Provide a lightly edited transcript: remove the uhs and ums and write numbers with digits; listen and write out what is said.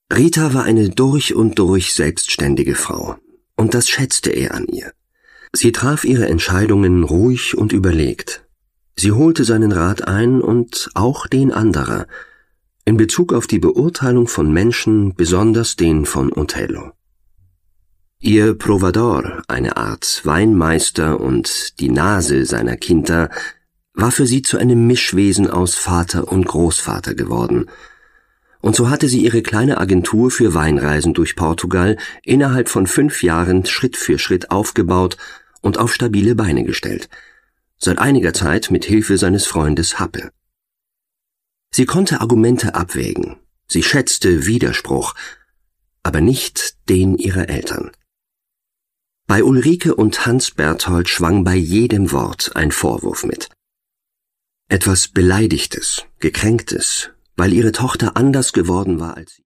Rita war eine durch und durch selbstständige Frau, und das schätzte er an ihr. Sie traf ihre Entscheidungen ruhig und überlegt. Sie holte seinen Rat ein und auch den anderer, in Bezug auf die Beurteilung von Menschen, besonders den von Othello. Ihr Provador, eine Art Weinmeister und die Nase seiner Kinder, war für sie zu einem Mischwesen aus Vater und Großvater geworden, und so hatte sie ihre kleine Agentur für Weinreisen durch Portugal innerhalb von 5 Jahren Schritt für Schritt aufgebaut und auf stabile Beine gestellt, seit einiger Zeit mit Hilfe seines Freundes Happe. Sie konnte Argumente abwägen, sie schätzte Widerspruch, aber nicht den ihrer Eltern. Bei Ulrike und Hans Berthold schwang bei jedem Wort ein Vorwurf mit. Etwas Beleidigtes, Gekränktes, weil ihre Tochter anders geworden war als sie.